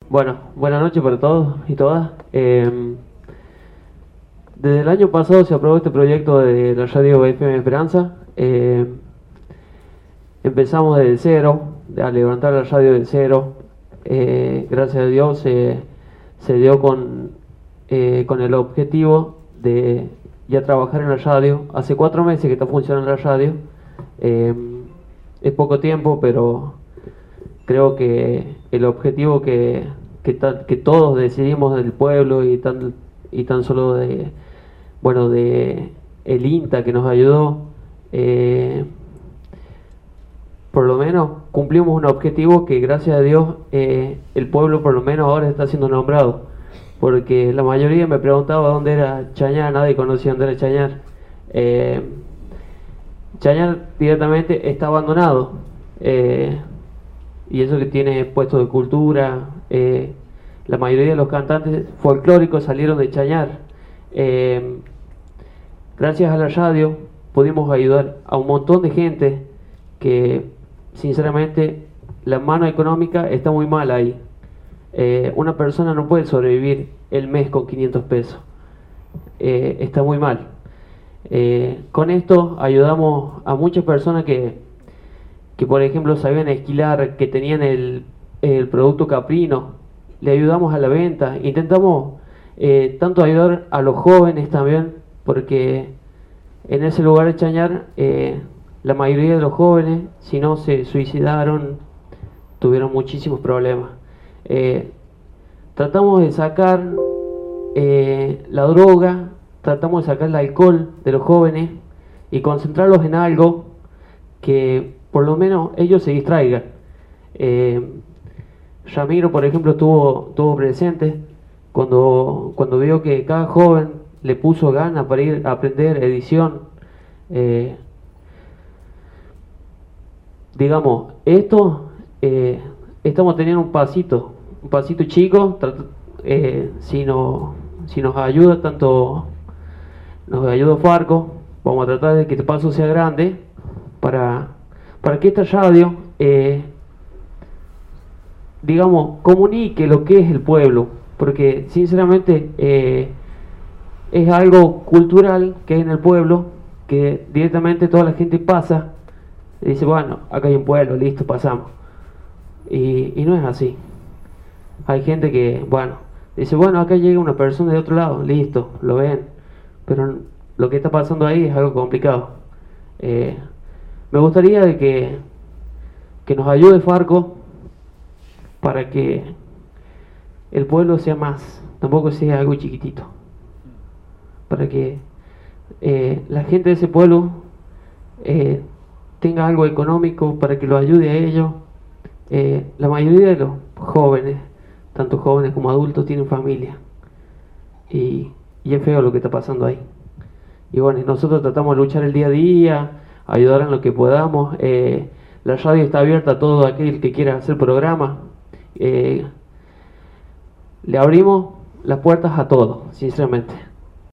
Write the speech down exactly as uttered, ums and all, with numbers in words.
Bueno, buenas noches para todos y todas. Eh, desde el año pasado se aprobó este proyecto de la radio F M Esperanza. Eh, empezamos desde cero, a levantar la radio de cero. Eh, gracias a Dios se, se dio con, eh, con el objetivo de ya trabajar en la radio. Hace cuatro meses que está funcionando la radio. Eh, es poco tiempo, pero creo que el objetivo que, que, ta, que todos decidimos del pueblo y tan, y tan solo de, bueno, de el INTA que nos ayudó, eh, por lo menos cumplimos un objetivo que gracias a Dios eh, el pueblo por lo menos ahora está siendo nombrado, porque la mayoría me preguntaba dónde era Chañar, nadie conocía dónde era Chañar. Eh, Chañar directamente está abandonado, eh, y eso que tiene puestos de cultura. Eh, la mayoría de los cantantes folclóricos salieron de Chañar. Eh, gracias a la radio pudimos ayudar a un montón de gente que sinceramente la mano económica está muy mal ahí. Eh, una persona no puede sobrevivir el mes con quinientos pesos. Eh, está muy mal. Eh, con esto ayudamos a muchas personas que, que por ejemplo sabían esquilar, que tenían el, el producto caprino. Le ayudamos a la venta. Intentamos eh, tanto ayudar a los jóvenes también, porque en ese lugar de Chañar eh, la mayoría de los jóvenes, si no se suicidaron, tuvieron muchísimos problemas. Eh, tratamos de sacar eh, la droga, tratamos de sacar el alcohol de los jóvenes y concentrarlos en algo que por lo menos ellos se distraigan. Eh, Ramiro, por ejemplo, estuvo, estuvo presente cuando, cuando vio que cada joven le puso ganas para ir a aprender edición. Eh, digamos, esto eh, estamos teniendo un pasito, un pasito chico. Eh, si, no, si nos ayuda tanto, nos ayuda Farco, vamos a tratar de que este paso sea grande para, para que esta radio eh, digamos, comunique lo que es el pueblo, porque sinceramente eh, es algo cultural que hay en el pueblo, que directamente toda la gente pasa y dice, bueno, acá hay un pueblo, listo, pasamos. Y, y no es así. Hay gente que, bueno, dice, bueno, acá llega una persona de otro lado, listo, lo ven, pero lo que está pasando ahí es algo complicado. Eh, me gustaría de que, que nos ayude Farco para que el pueblo sea más, tampoco sea algo chiquitito, para que eh, la gente de ese pueblo eh, tenga algo económico para que lo ayude a ellos. Eh, la mayoría de los jóvenes, tanto jóvenes como adultos, tienen familia y, y es feo lo que está pasando ahí. Y bueno, nosotros tratamos de luchar el día a día, ayudar en lo que podamos. Eh, la radio está abierta a todo aquel que quiera hacer programa. Eh, le abrimos las puertas a todos, sinceramente.